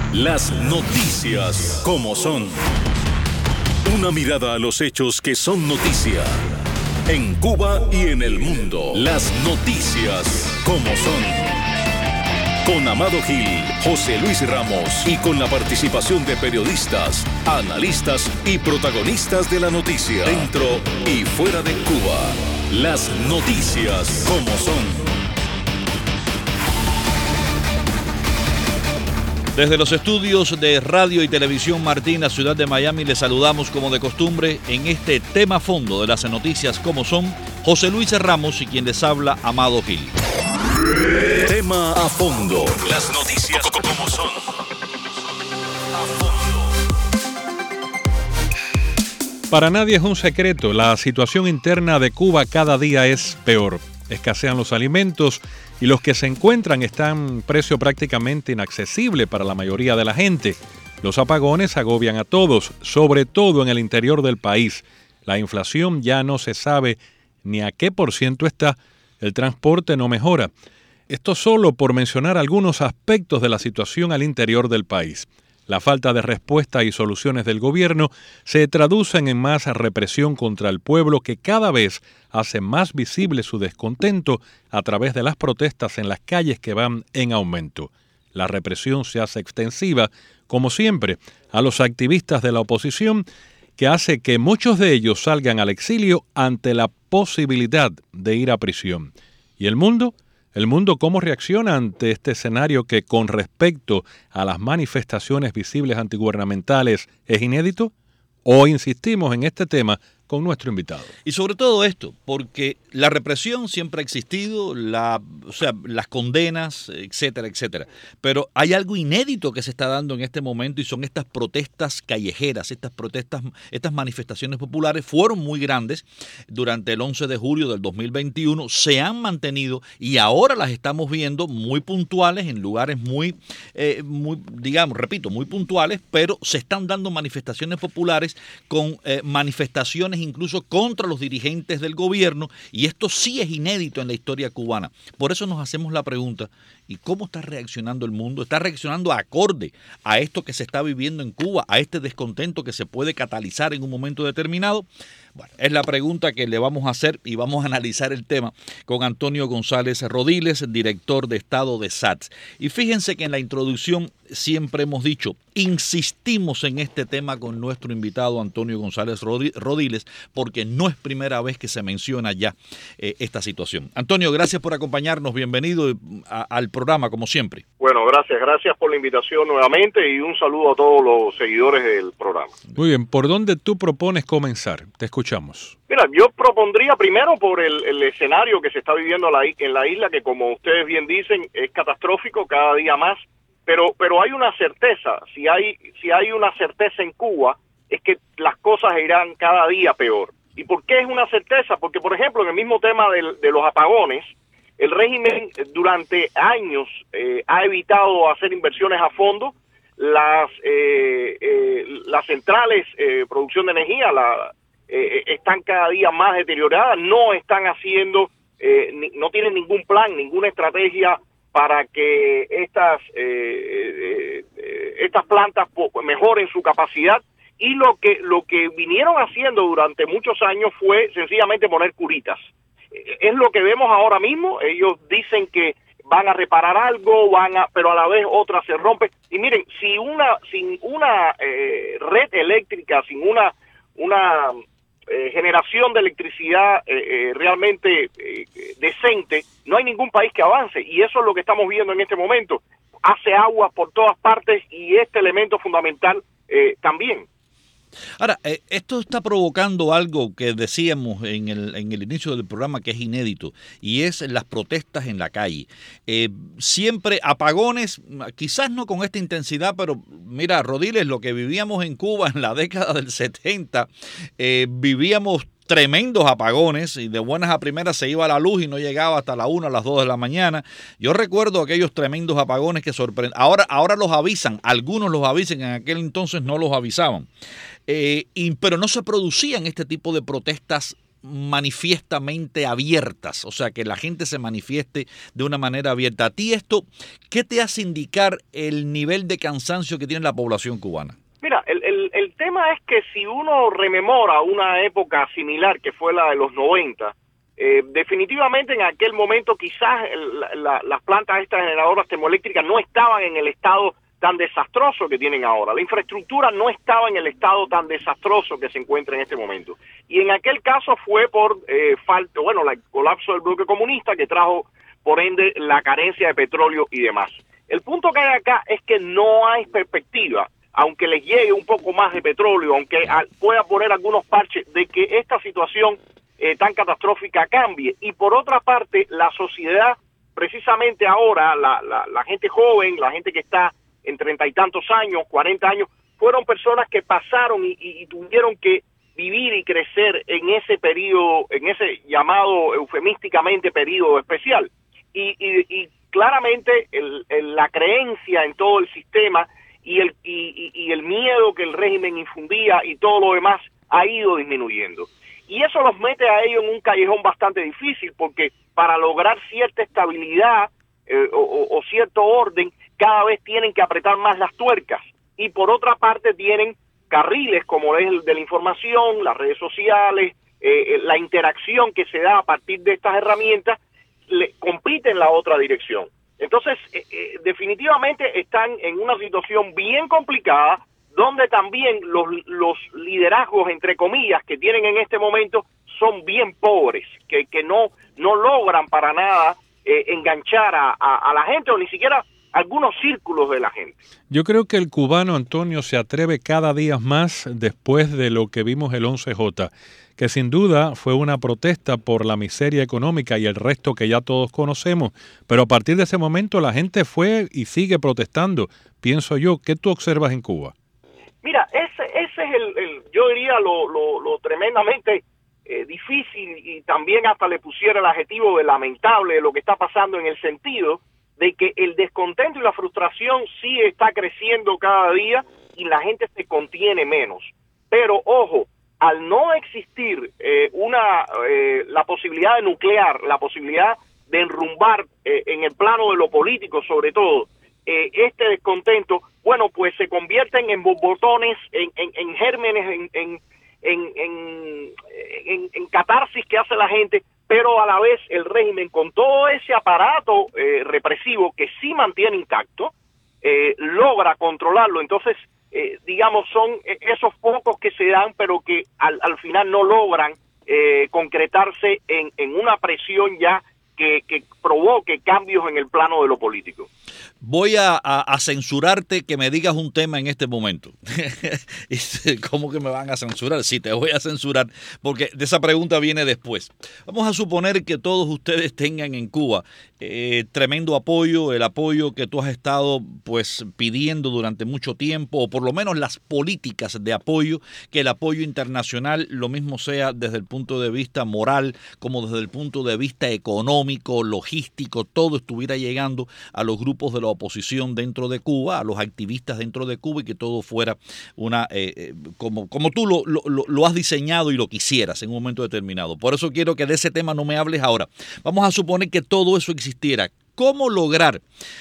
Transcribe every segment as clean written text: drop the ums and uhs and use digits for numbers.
Las noticias como son. Una mirada a los hechos que son noticia. En Cuba y en el mundo. Las noticias como son. Con Amado Gil, José Luis Ramos y con la participación de periodistas, analistas y protagonistas de la noticia. Dentro y fuera de Cuba. Las noticias como son. Desde los estudios de Radio y Televisión Martín, la ciudad de Miami, les saludamos como de costumbre en este tema a fondo de las noticias como son, José Luis Ramos y quien les habla, Amado Gil. Tema a fondo. Las noticias como son. A fondo. Para nadie es un secreto, la situación interna de Cuba cada día es peor. Escasean los alimentos y los que se encuentran están a un precio prácticamente inaccesible para la mayoría de la gente. Los apagones agobian a todos, sobre todo en el interior del país. La inflación ya no se sabe ni a qué % está. El transporte no mejora. Esto solo por mencionar algunos aspectos de la situación al interior del país. La falta de respuesta y soluciones del gobierno se traducen en más represión contra el pueblo que cada vez hace más visible su descontento a través de las protestas en las calles que van en aumento. La represión se hace extensiva, como siempre, a los activistas de la oposición, que hace que muchos de ellos salgan al exilio ante la posibilidad de ir a prisión. ¿Y el mundo? ¿El mundo cómo reacciona ante este escenario que con respecto a las manifestaciones visibles antigubernamentales es inédito? Hoy insistimos en este tema con nuestro invitado. Y sobre todo esto, porque la represión siempre ha existido, las condenas, etcétera, etcétera. Pero hay algo inédito que se está dando en este momento y son estas protestas callejeras, estas manifestaciones populares fueron muy grandes durante el 11 de julio del 2021, se han mantenido y ahora las estamos viendo muy puntuales en lugares muy puntuales, pero se están dando manifestaciones populares con manifestaciones incluso contra los dirigentes del gobierno, y esto sí es inédito en la historia cubana. Por eso nos hacemos la pregunta, ¿y cómo está reaccionando el mundo? ¿Está reaccionando acorde a esto que se está viviendo en Cuba, a este descontento que se puede catalizar en un momento determinado? Bueno, es la pregunta que le vamos a hacer y vamos a analizar el tema con Antonio González Rodiles, director de Estado de SATS. Y fíjense que en la introducción siempre hemos dicho, insistimos en este tema con nuestro invitado Antonio González Rodiles, porque no es primera vez que se menciona ya esta situación. Antonio, gracias por acompañarnos, bienvenido al programa como siempre. Bueno, gracias por la invitación nuevamente y un saludo a todos los seguidores del programa. Muy bien, ¿por dónde tú propones comenzar? Te escuchamos. Mira, yo propondría primero por el escenario que se está viviendo en la isla, que como ustedes bien dicen, es catastrófico cada día más, pero hay una certeza, si hay una certeza en Cuba, es que las cosas irán cada día peor. ¿Y por qué es una certeza? Porque, por ejemplo, en el mismo tema de los apagones, el régimen durante años ha evitado hacer inversiones a fondo. Las centrales producción de energía están cada día más deterioradas, no están haciendo, no tienen ningún plan, ninguna estrategia para que estas plantas mejoren su capacidad. Y lo que vinieron haciendo durante muchos años fue sencillamente poner curitas. Es lo que vemos ahora mismo. Ellos dicen que van a reparar algo, pero a la vez otra se rompe. Y miren, sin una red eléctrica, sin una generación de electricidad realmente decente, no hay ningún país que avance. Y eso es lo que estamos viendo en este momento. Hace agua por todas partes y este elemento fundamental también. Ahora, esto está provocando algo que decíamos en el inicio del programa que es inédito, y es las protestas en la calle. Siempre apagones, quizás no con esta intensidad, pero mira, Rodiles, lo que vivíamos en Cuba en la década del 70, vivíamos tremendos apagones y de buenas a primeras se iba la luz y no llegaba hasta la 1, a las 2 de la mañana. Yo recuerdo aquellos tremendos apagones que sorprenden. Ahora los avisan, algunos los avisan, en aquel entonces no los avisaban. Pero no se producían este tipo de protestas manifiestamente abiertas, o sea, que la gente se manifieste de una manera abierta. ¿A ti esto qué te hace indicar el nivel de cansancio que tiene la población cubana? Mira, el tema es que si uno rememora una época similar que fue la de los 90, definitivamente en aquel momento quizás las plantas estas generadoras termoeléctricas no estaban en el estado tan desastroso que tienen ahora. La infraestructura no estaba en el estado tan desastroso que se encuentra en este momento. Y en aquel caso fue por el colapso del bloque comunista que trajo, por ende, la carencia de petróleo y demás. El punto que hay acá es que no hay perspectiva, aunque les llegue un poco más de petróleo, aunque pueda poner algunos parches, de que esta situación tan catastrófica cambie. Y por otra parte, la sociedad, precisamente ahora, la gente joven, la gente que está en 30 y tantos años, 40 años, fueron personas que pasaron y tuvieron que vivir y crecer en ese periodo, en ese llamado eufemísticamente periodo especial. Y claramente la creencia en todo el sistema y el miedo que el régimen infundía y todo lo demás ha ido disminuyendo. Y eso los mete a ellos en un callejón bastante difícil, porque para lograr cierta estabilidad o cierto orden, cada vez tienen que apretar más las tuercas. Y por otra parte tienen carriles como es el de la información, las redes sociales, la interacción que se da a partir de estas herramientas, compite en la otra dirección. Entonces, definitivamente están en una situación bien complicada, donde también los liderazgos, entre comillas, que tienen en este momento son bien pobres, que no logran para nada enganchar a la gente, o ni siquiera algunos círculos de la gente. Yo creo que el cubano, Antonio, se atreve cada día más después de lo que vimos el 11J, que sin duda fue una protesta por la miseria económica y el resto que ya todos conocemos, pero a partir de ese momento la gente fue y sigue protestando. Pienso yo, ¿qué tú observas en Cuba? Mira, ese es yo diría lo tremendamente difícil, y también hasta le pusiera el adjetivo de lamentable de lo que está pasando, en el sentido de que el descontento y la frustración sí está creciendo cada día y la gente se contiene menos. Pero ojo, al no existir la posibilidad de nuclear, la posibilidad de enrumbar en el plano de lo político sobre todo, este descontento, bueno, pues se convierten en borbotones, en gérmenes, en catarsis que hace la gente, pero a la vez el régimen, con todo ese aparato represivo que sí mantiene intacto, logra controlarlo. Entonces, digamos, son esos pocos que se dan, pero que al final no logran concretarse en una presión ya que provoque cambios en el plano de lo político. Voy a censurarte que me digas un tema en este momento. ¿Cómo que me van a censurar? Sí, te voy a censurar, porque de esa pregunta viene después. Vamos a suponer que todos ustedes tengan en Cuba tremendo apoyo, el apoyo que tú has estado pues pidiendo durante mucho tiempo, o por lo menos las políticas de apoyo, que el apoyo internacional lo mismo sea desde el punto de vista moral como desde el punto de vista económico, logístico, todo estuviera llegando a los grupos de la oposición dentro de Cuba, a los activistas dentro de Cuba, y que todo fuera una como tú lo has diseñado y lo quisieras en un momento determinado. Por eso quiero que de ese tema no me hables ahora. Vamos a suponer que todo eso existiera. ¿Cómo lograr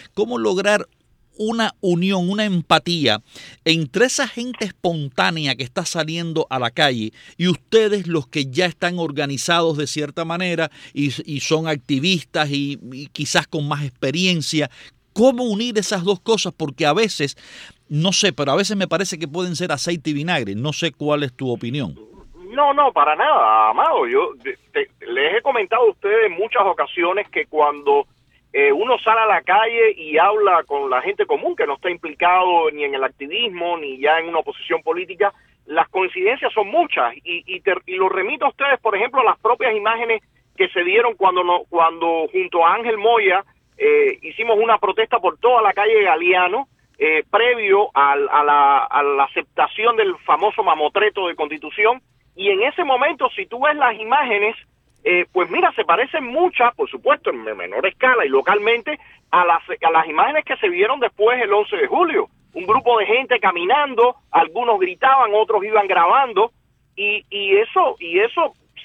una unión, una empatía entre esa gente espontánea que está saliendo a la calle y ustedes, los que ya están organizados de cierta manera y son activistas y quizás con más experiencia? ¿Cómo unir esas dos cosas? Porque a veces, no sé, pero a veces me parece que pueden ser aceite y vinagre. No sé cuál es tu opinión. No, para nada, Amado. Yo les he comentado a ustedes en muchas ocasiones que cuando uno sale a la calle y habla con la gente común que no está implicado ni en el activismo ni ya en una oposición política, las coincidencias son muchas, y lo remito a ustedes, por ejemplo, a las propias imágenes que se dieron cuando junto a Ángel Moya hicimos una protesta por toda la calle Galeano, previo a la aceptación del famoso mamotreto de Constitución. Y en ese momento, si tú ves las imágenes, pues mira, se parecen muchas, por supuesto, en menor escala y localmente, a las imágenes que se vieron después el 11 de julio. Un grupo de gente caminando, algunos gritaban, otros iban grabando, y eso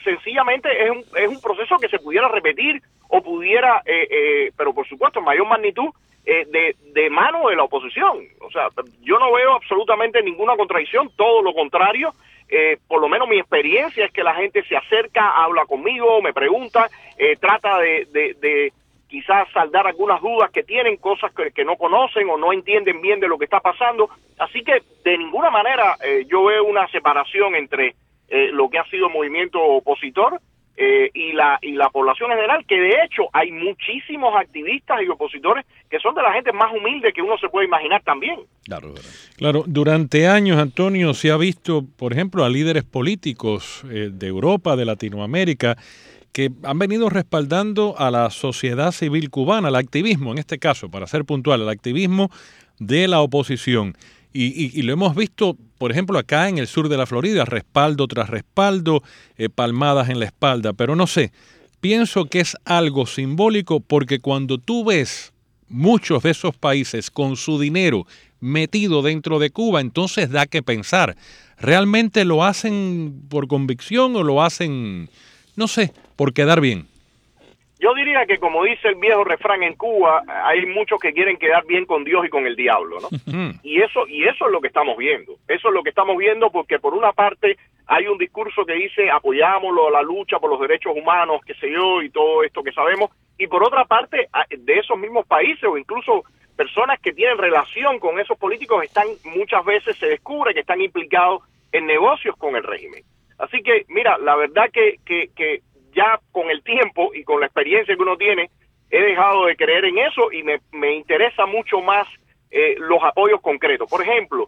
sencillamente es un proceso que se pudiera repetir o pudiera, pero por supuesto en mayor magnitud, de mano de la oposición. O sea, yo no veo absolutamente ninguna contradicción, todo lo contrario. Por lo menos mi experiencia es que la gente se acerca, habla conmigo, me pregunta, trata de quizás saldar algunas dudas que tienen, cosas que no conocen o no entienden bien de lo que está pasando. Así que de ninguna manera yo veo una separación entre lo que ha sido el movimiento opositor y la población en general, que de hecho hay muchísimos activistas y opositores que son de la gente más humilde que uno se puede imaginar también. Claro, durante años, Antonio, se ha visto, por ejemplo, a líderes políticos de Europa, de Latinoamérica, que han venido respaldando a la sociedad civil cubana, al activismo, en este caso, para ser puntual, al activismo de la oposición. Y lo hemos visto, por ejemplo, acá en el sur de la Florida, respaldo tras respaldo, palmadas en la espalda, pero no sé, pienso que es algo simbólico porque cuando tú ves muchos de esos países con su dinero metido dentro de Cuba, entonces da que pensar, ¿realmente lo hacen por convicción o lo hacen, no sé, por quedar bien? Yo diría que, como dice el viejo refrán en Cuba, hay muchos que quieren quedar bien con Dios y con el diablo, ¿no? Y eso es lo que estamos viendo. Eso es lo que estamos viendo porque, por una parte, hay un discurso que dice apoyamos la lucha por los derechos humanos, qué sé yo, y todo esto que sabemos. Y, por otra parte, de esos mismos países o incluso personas que tienen relación con esos políticos muchas veces se descubre que están implicados en negocios con el régimen. Así que, mira, la verdad que ya con el tiempo y con la experiencia que uno tiene, he dejado de creer en eso y me interesa mucho más los apoyos concretos. Por ejemplo,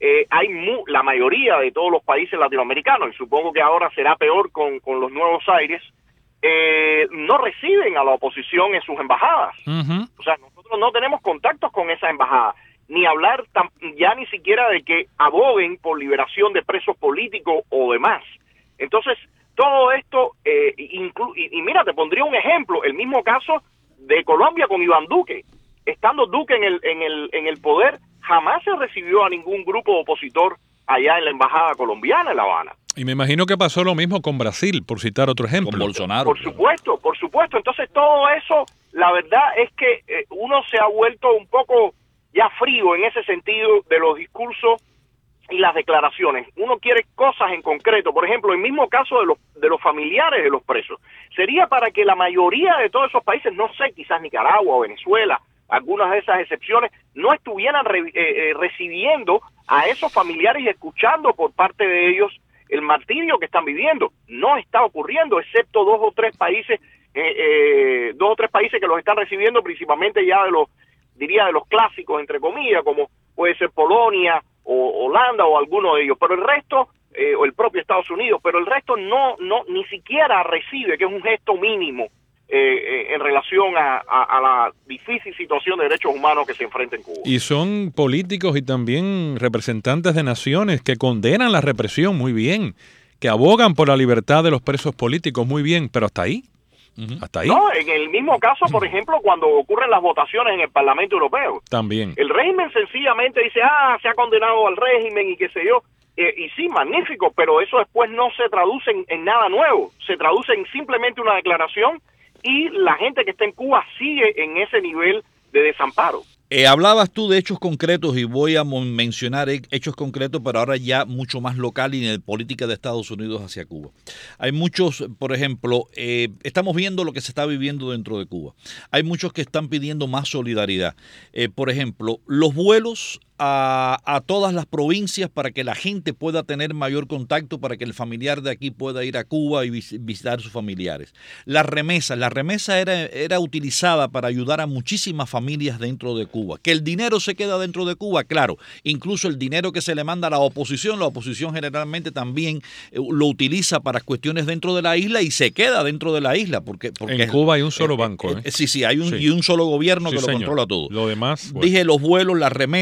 la mayoría de todos los países latinoamericanos, y supongo que ahora será peor con los nuevos aires, no reciben a la oposición en sus embajadas. O sea, nosotros no tenemos contactos con esas embajadas, ni hablar ya ni siquiera de que aboguen por liberación de presos políticos o demás. Entonces, todo esto, y mira, te pondría un ejemplo, el mismo caso de Colombia con Iván Duque. Estando Duque en el poder, jamás se recibió a ningún grupo opositor allá en la embajada colombiana en La Habana. Y me imagino que pasó lo mismo con Brasil, por citar otro ejemplo. Con Bolsonaro. Por supuesto. Entonces todo eso, la verdad es que uno se ha vuelto un poco ya frío en ese sentido de los discursos y las declaraciones. Uno quiere cosas en concreto. Por ejemplo, el mismo caso de los familiares de los presos. Sería para que la mayoría de todos esos países, no sé, quizás Nicaragua o Venezuela, algunas de esas excepciones, no estuvieran recibiendo a esos familiares y escuchando por parte de ellos el martirio que están viviendo. No está ocurriendo, excepto dos o tres países que los están recibiendo, principalmente ya de los clásicos, entre comillas, como puede ser Polonia o Holanda o alguno de ellos, pero el resto, o el propio Estados Unidos, pero el resto no ni siquiera recibe, que es un gesto mínimo en relación a la difícil situación de derechos humanos que se enfrenta en Cuba. Y son políticos y también representantes de naciones que condenan la represión muy bien, que abogan por la libertad de los presos políticos muy bien, pero hasta ahí. Hasta ahí. No, en el mismo caso, por ejemplo, cuando ocurren las votaciones en el Parlamento Europeo. También. El régimen sencillamente dice, se ha condenado al régimen y qué sé yo. Y sí, magnífico, pero eso después no se traduce en nada nuevo. Se traduce en simplemente una declaración y la gente que está en Cuba sigue en ese nivel de desamparo. Hablabas tú de hechos concretos y voy a mencionar hechos concretos, pero ahora ya mucho más local y en la política de Estados Unidos hacia Cuba. Hay muchos, por ejemplo, estamos viendo lo que se está viviendo dentro de Cuba. Hay muchos que están pidiendo más solidaridad. Por ejemplo, los vuelos a todas las provincias para que la gente pueda tener mayor contacto, para que el familiar de aquí pueda ir a Cuba y visitar a sus familiares. La remesa era utilizada para ayudar a muchísimas familias dentro de Cuba. Que el dinero se queda dentro de Cuba, claro. Incluso el dinero que se le manda a la oposición generalmente también lo utiliza para cuestiones dentro de la isla y se queda dentro de la isla. Porque en Cuba hay un solo banco. Sí, hay y un solo gobierno que lo controla todo. Lo demás. Bueno. Dije los vuelos, las remesas.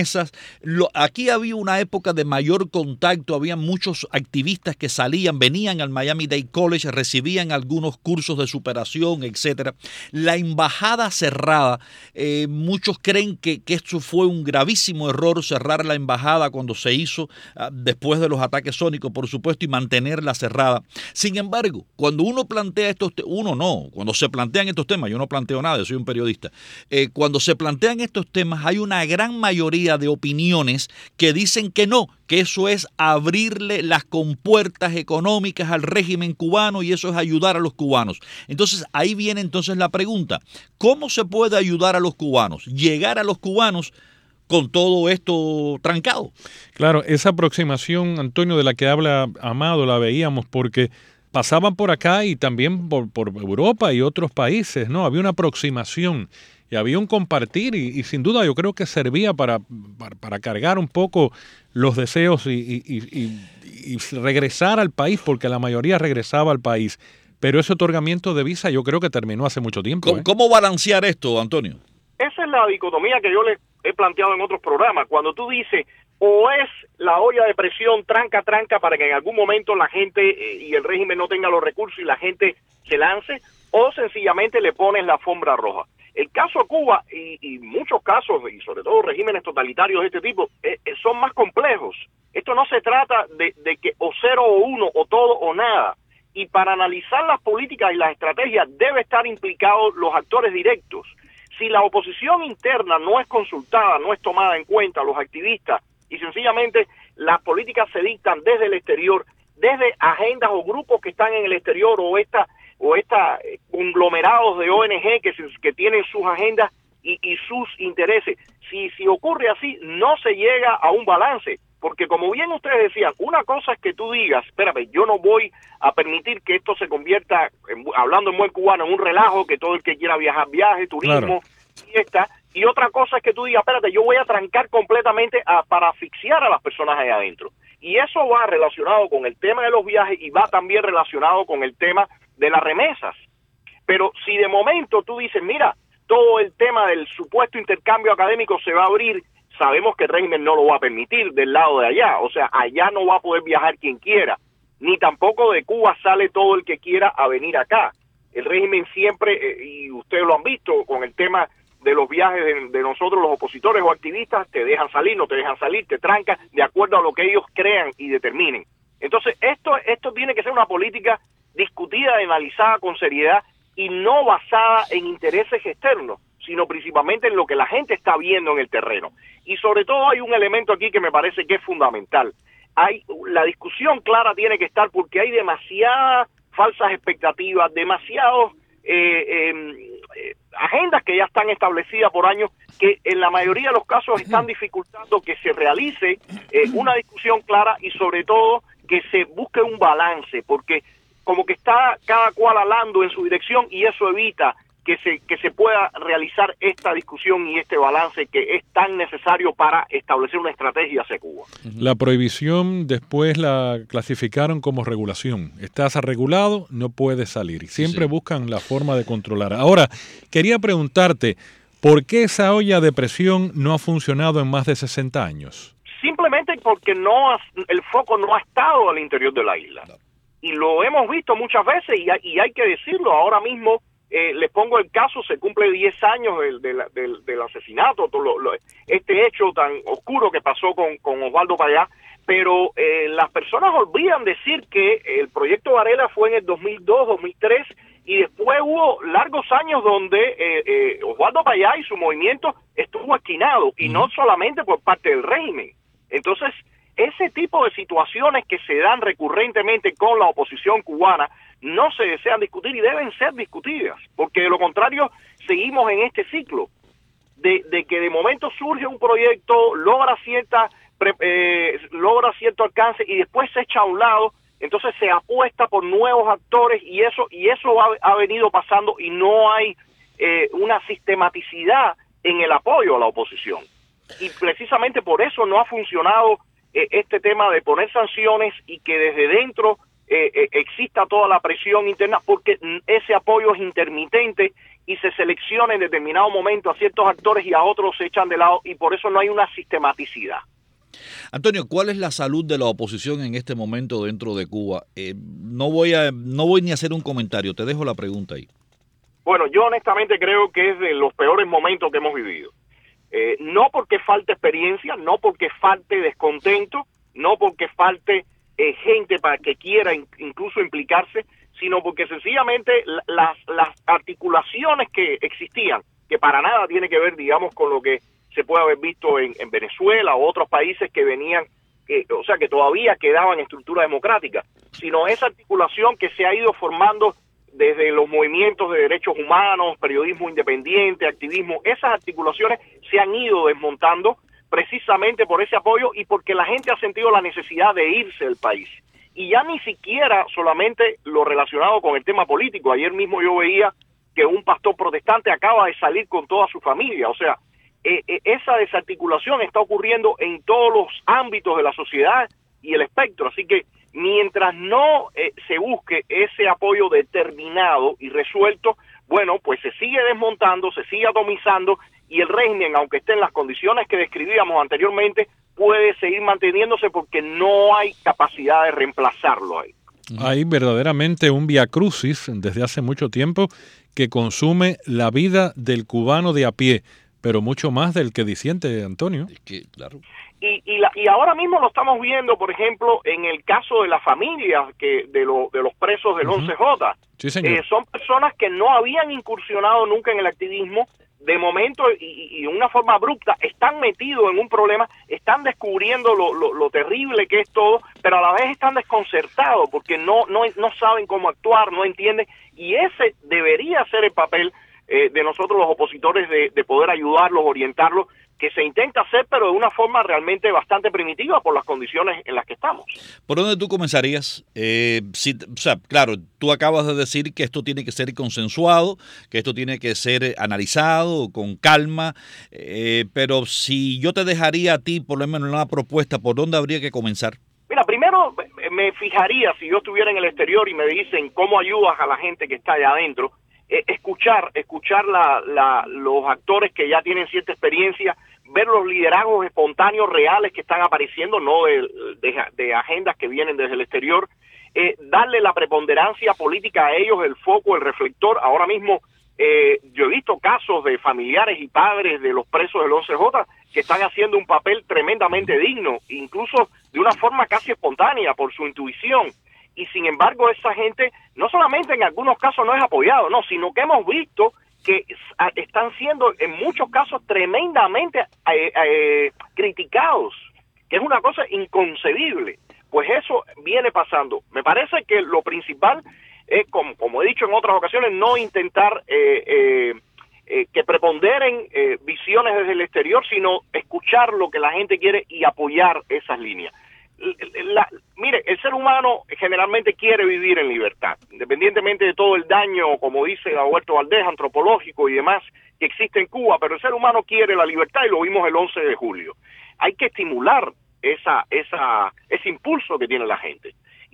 Aquí había una época de mayor contacto, había muchos activistas que salían, venían al Miami-Dade College, recibían algunos cursos de superación, etcétera. La embajada cerrada, muchos creen que esto fue un gravísimo error, cerrar la embajada cuando se hizo después de los ataques sónicos, por supuesto, y mantenerla cerrada. Sin embargo, cuando uno plantea cuando se plantean estos temas, yo no planteo nada, yo soy un periodista, cuando se plantean estos temas hay una gran mayoría de opiniones que dicen que no, que eso es abrirle las compuertas económicas al régimen cubano y eso es ayudar a los cubanos. Entonces ahí viene entonces la pregunta, ¿cómo se puede ayudar a los cubanos? Llegar a los cubanos con todo esto trancado. Claro, esa aproximación, Antonio, de la que habla Amado, la veíamos porque pasaban por acá y también por Europa y otros países, ¿no? Había una aproximación y había un compartir y sin duda yo creo que servía para cargar un poco los deseos y regresar al país, porque la mayoría regresaba al país. Pero ese otorgamiento de visa yo creo que terminó hace mucho tiempo. ¿Cómo balancear esto, Antonio? Esa es la dicotomía que yo les he planteado en otros programas. Cuando tú dices, o es la olla de presión tranca para que en algún momento la gente y el régimen no tenga los recursos y la gente se lance, o sencillamente le pones la alfombra roja. El caso de Cuba y muchos casos, y sobre todo regímenes totalitarios de este tipo, son más complejos. Esto no se trata de que o 0 o 1, o todo o nada. Y para analizar las políticas y las estrategias debe estar implicados los actores directos. Si la oposición interna no es consultada, no es tomada en cuenta, los activistas, y sencillamente las políticas se dictan desde el exterior, desde agendas o grupos que están en el exterior o conglomerados de ONG que tienen sus agendas y sus intereses. Si ocurre así, no se llega a un balance, porque como bien ustedes decían, una cosa es que tú digas, espérame, yo no voy a permitir que esto se convierta, hablando en buen cubano, en un relajo, que todo el que quiera viajar, viaje, turismo, fiesta, y otra cosa es que tú digas, espérate, yo voy a trancar completamente para asfixiar a las personas ahí adentro. Y eso va relacionado con el tema de los viajes y va también relacionado con el tema de las remesas. Pero si de momento tú dices, mira, todo el tema del supuesto intercambio académico se va a abrir, sabemos que el régimen no lo va a permitir del lado de allá. O sea, allá no va a poder viajar quien quiera, ni tampoco de Cuba sale todo el que quiera a venir acá. El régimen siempre, y ustedes lo han visto con el tema de los viajes de nosotros los opositores o activistas, te dejan salir, no te dejan salir, te trancan de acuerdo a lo que ellos crean y determinen. Entonces esto tiene que ser una política discutida, analizada con seriedad y no basada en intereses externos, sino principalmente en lo que la gente está viendo en el terreno. Y sobre todo hay un elemento aquí que me parece que es fundamental. La discusión clara tiene que estar porque hay demasiadas falsas expectativas, demasiados agendas que ya están establecidas por años que en la mayoría de los casos están dificultando que se realice una discusión clara y sobre todo que se busque un balance, porque como que está cada cual alando en su dirección y eso evita que se pueda realizar esta discusión y este balance que es tan necesario para establecer una estrategia hacia Cuba. La prohibición después la clasificaron como regulación. Estás regulado, no puedes salir. Siempre buscan la forma de controlar. Ahora, quería preguntarte, ¿por qué esa olla de presión no ha funcionado en más de 60 años? Simplemente porque el foco no ha estado al interior de la isla. Y lo hemos visto muchas veces y hay que decirlo. Ahora mismo les pongo el caso, se cumple 10 años del asesinato, este hecho tan oscuro que pasó con Osvaldo Payá, pero las personas olvidan decir que el proyecto Varela fue en el 2002, 2003 y después hubo largos años donde Osvaldo Payá y su movimiento estuvo esquinado y no solamente por parte del régimen. Entonces, ese tipo de situaciones que se dan recurrentemente con la oposición cubana no se desean discutir y deben ser discutidas, porque de lo contrario seguimos en este ciclo de que de momento surge un proyecto, logra cierto alcance y después se echa a un lado, entonces se apuesta por nuevos actores y eso ha venido pasando y no hay una sistematicidad en el apoyo a la oposición. Y precisamente por eso no ha funcionado este tema de poner sanciones y que desde dentro exista toda la presión interna, porque ese apoyo es intermitente y se selecciona en determinado momento a ciertos actores y a otros se echan de lado, y por eso no hay una sistematicidad. Antonio, ¿cuál es la salud de la oposición en este momento dentro de Cuba? No voy ni a hacer un comentario, te dejo la pregunta ahí. Bueno, yo honestamente creo que es de los peores momentos que hemos vivido. No porque falte experiencia, no porque falte descontento, no porque falte gente para que quiera incluso implicarse, sino porque sencillamente las articulaciones que existían, que para nada tiene que ver, digamos, con lo que se puede haber visto en Venezuela o otros países que venían, o sea, que todavía quedaban estructura democrática, sino esa articulación que se ha ido formando desde los movimientos de derechos humanos, periodismo independiente, activismo. Esas articulaciones se han ido desmontando precisamente por ese apoyo y porque la gente ha sentido la necesidad de irse del país. Y ya ni siquiera solamente lo relacionado con el tema político. Ayer mismo yo veía que un pastor protestante acaba de salir con toda su familia. O sea, esa desarticulación está ocurriendo en todos los ámbitos de la sociedad y el espectro. Así que mientras no se busque ese apoyo determinado y resuelto, bueno, pues se sigue desmontando, se sigue atomizando, y el régimen, aunque esté en las condiciones que describíamos anteriormente, puede seguir manteniéndose porque no hay capacidad de reemplazarlo ahí. Hay verdaderamente un viacrucis desde hace mucho tiempo que consume la vida del cubano de a pie, pero mucho más del que disiente, Antonio. Es que, claro. Y ahora mismo lo estamos viendo, por ejemplo, en el caso de las familias de los presos del 11J. Sí, señor. Son personas que no habían incursionado nunca en el activismo, de momento y de una forma abrupta están metidos en un problema, están descubriendo lo terrible que es todo, pero a la vez están desconcertados porque no saben cómo actuar, no entienden, y ese debería ser el papel de nosotros los opositores, de poder ayudarlos, orientarlos, que se intenta hacer, pero de una forma realmente bastante primitiva por las condiciones en las que estamos. ¿Por dónde tú comenzarías? O sea, claro, tú acabas de decir que esto tiene que ser consensuado, que esto tiene que ser analizado con calma, pero si yo te dejaría a ti, por lo menos una propuesta, ¿por dónde habría que comenzar? Mira, primero me fijaría, si yo estuviera en el exterior y me dicen cómo ayudas a la gente que está allá adentro, escuchar los actores que ya tienen cierta experiencia, ver los liderazgos espontáneos reales que están apareciendo, no de agendas que vienen desde el exterior, darle la preponderancia política a ellos, el foco, el reflector. Ahora mismo yo he visto casos de familiares y padres de los presos del 11J que están haciendo un papel tremendamente digno, incluso de una forma casi espontánea por su intuición. Y sin embargo esa gente no solamente en algunos casos no es apoyado, no, sino que hemos visto que están siendo en muchos casos tremendamente criticados, que es una cosa inconcebible. Pues eso viene pasando. Me parece que lo principal es, como he dicho en otras ocasiones, no intentar que preponderen visiones desde el exterior, sino escuchar lo que la gente quiere y apoyar esas líneas. Mire, el ser humano generalmente quiere vivir en libertad, independientemente de todo el daño, como dice Alberto Valdés, antropológico y demás, que existe en Cuba, pero el ser humano quiere la libertad y lo vimos el 11 de julio. Hay que estimular ese impulso que tiene la gente.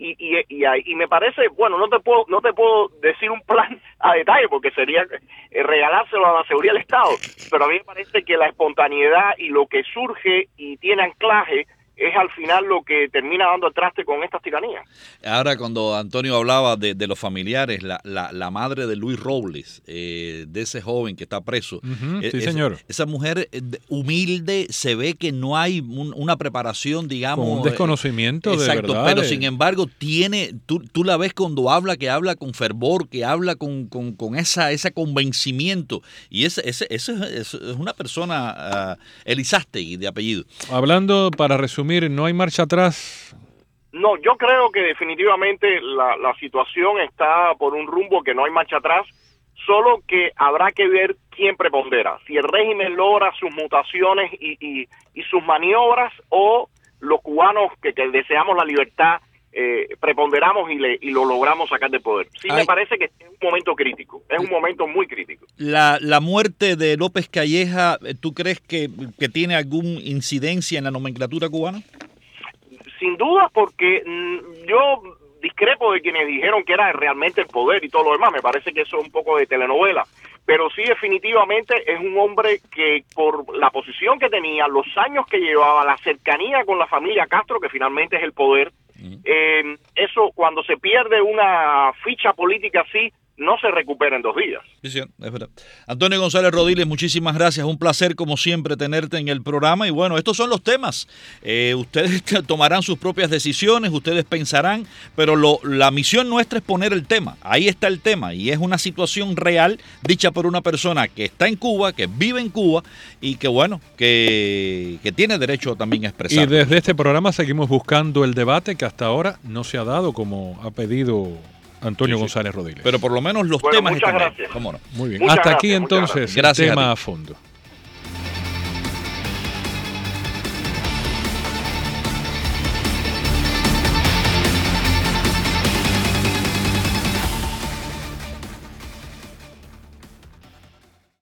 Y me parece, bueno, no te puedo decir un plan a detalle porque sería regalárselo a la seguridad del Estado, pero a mí me parece que la espontaneidad y lo que surge y tiene anclaje es al final lo que termina dando el traste con estas tiranías. Ahora, cuando Antonio hablaba de los familiares, la madre de Luis Robles, de ese joven que está preso, sí, señor. Esa mujer humilde, se ve que no hay una preparación, digamos. Con un desconocimiento de exacto, verdad. Pero sin embargo, tú la ves cuando que habla con fervor, que habla con ese convencimiento. Y esa es una persona, Elizástegui, de apellido. Hablando, para resumir, ¿no hay marcha atrás? No, yo creo que definitivamente la situación está por un rumbo que no hay marcha atrás, solo que habrá que ver quién prepondera, si el régimen logra sus mutaciones y sus maniobras, o los cubanos que deseamos la libertad preponderamos y lo logramos sacar del poder. Sí, me parece que es un momento crítico, es un momento muy crítico. La muerte de López Calleja, ¿tú crees que tiene alguna incidencia en la nomenclatura cubana? Sin duda, porque yo discrepo de quienes dijeron que era realmente el poder y todo lo demás. Me parece que eso es un poco de telenovela, pero sí definitivamente es un hombre que por la posición que tenía, los años que llevaba, la cercanía con la familia Castro, que finalmente es el poder, eso cuando se pierde una ficha política así, no se recupera en 2 días. Sí, es verdad. Antonio González Rodiles, muchísimas gracias. Un placer, como siempre, tenerte en el programa. Y bueno, estos son los temas. Ustedes tomarán sus propias decisiones, ustedes pensarán, pero la misión nuestra es poner el tema. Ahí está el tema. Y es una situación real, dicha por una persona que está en Cuba, que vive en Cuba y que, bueno, que tiene derecho también a expresar. Y desde este programa seguimos buscando el debate que hasta ahora no se ha dado como ha pedido Antonio González Rodiles. Pero por lo menos los temas muchas están gracias. ahí. ¿Cómo no? Muy bien. Muchas Hasta aquí gracias, entonces gracias. el tema a fondo.